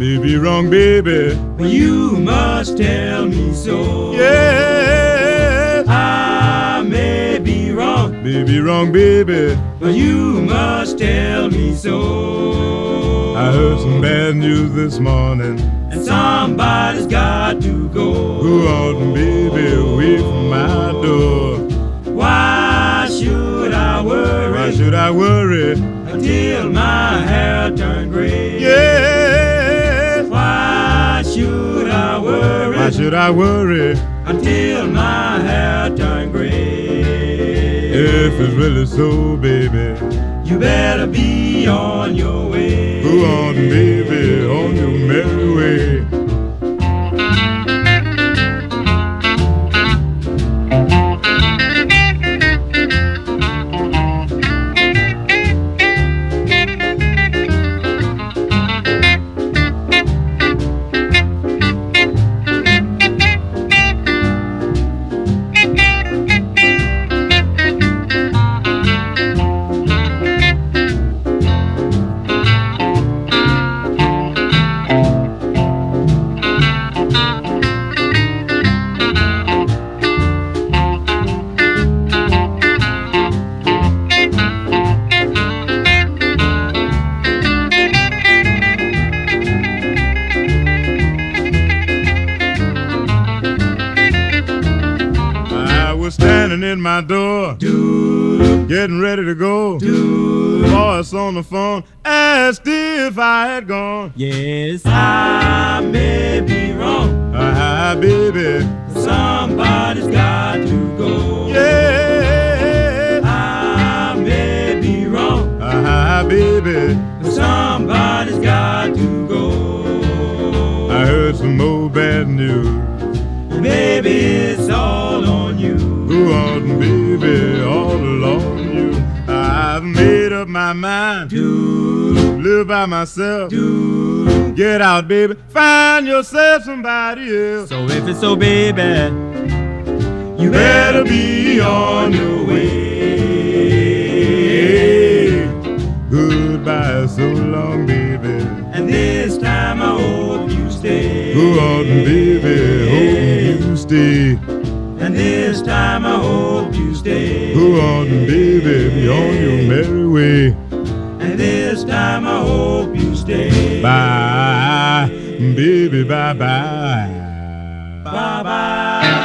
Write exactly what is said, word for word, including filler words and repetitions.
may be wrong, baby, but you must tell me so. yeah. I may be wrong, May be wrong, baby, but you must tell me so. I heard some bad news this morning, and somebody's got to go. who ought, baby, away from my door. Why should I worry? Why should I worry? Until my hair turn gray. Yeah. Why should I worry? Why should I worry? Until my hair turn gray. If it's really so, baby, you better be on your way. go on, baby, on your merry way. Was standing in my door, Do, getting ready to go. do. Voice on the phone asked if I had gone. Yes, I may be wrong. Ah, baby, Somebody's got to go. yeah. I may be wrong. Ah, baby, Somebody's got to go. I heard some old bad news. Baby, it's all on you. Go on, baby, all along you. I've made up my mind Do, live by myself. do. Get out, baby, find yourself somebody else. So if it's so, baby, you better be on your way. Goodbye, so long, baby. And this time I hope you stay. Go on, baby, hope you stay. And this time I hope you stay. Go on, baby, be on your merry way. And this time I hope you stay. Bye, baby, bye-bye. Bye bye.